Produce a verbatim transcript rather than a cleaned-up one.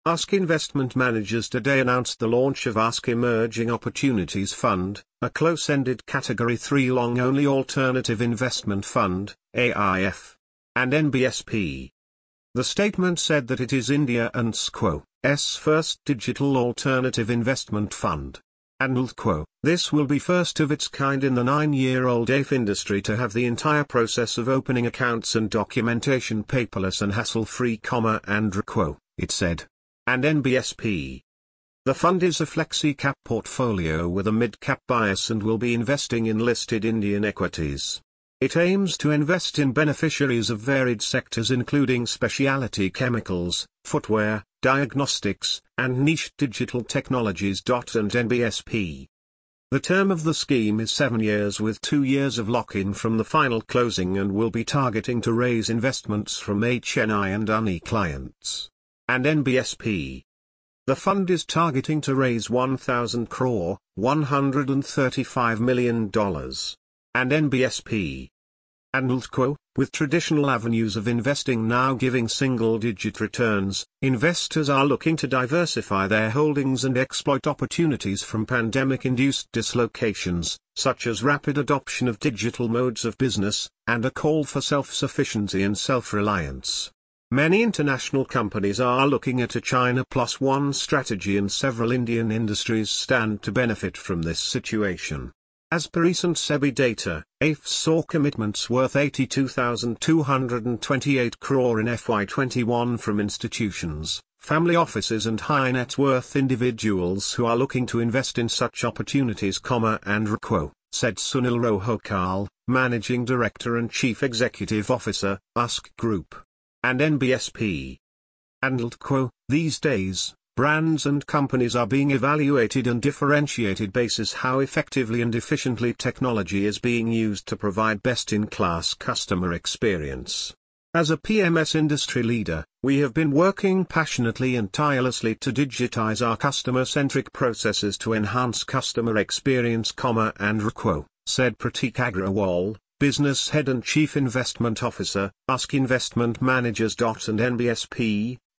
ASK Investment Managers today announced the launch of ASK Emerging Opportunities Fund, a close-ended Category three long-only alternative investment fund, A I F, and N B S P. The statement said that it is India and S C O's first digital alternative investment fund. And L T C O, this will be first of its kind in the nine-year-old A I F industry to have the entire process of opening accounts and documentation paperless and hassle-free, and R C O, it said. And N B S P. The fund is a flexi-cap portfolio with a mid-cap bias and will be investing in listed Indian equities. It aims to invest in beneficiaries of varied sectors including specialty chemicals, footwear, diagnostics, and niche digital technologies. And N B S P. The term of the scheme is seven years with two years of lock-in from the final closing and will be targeting to raise investments from H N I and U N I clients. And N B S P. The fund is targeting to raise one thousand crore, one hundred thirty-five million dollars. And N B S P. And L T C O, with traditional avenues of investing now giving single-digit returns, investors are looking to diversify their holdings and exploit opportunities from pandemic-induced dislocations, such as rapid adoption of digital modes of business, and a call for self-sufficiency and self-reliance. Many international companies are looking at a China plus one strategy and several Indian industries stand to benefit from this situation. As per recent SEBI data, A I F saw commitments worth eighty-two thousand two hundred twenty-eight crore in F Y twenty-one from institutions, family offices and high net worth individuals who are looking to invest in such opportunities, and R C O, said Sunil Rohakal, Managing Director and Chief Executive Officer, ASK Group. And N B S P. And L T C O, these days, brands and companies are being evaluated on differentiated basis how effectively and efficiently technology is being used to provide best-in-class customer experience. As a P M S industry leader, we have been working passionately and tirelessly to digitize our customer-centric processes to enhance customer experience, and R C O, said Pratik Agrawal, Business Head and Chief Investment Officer, ASK Investment Managers. And N B S P,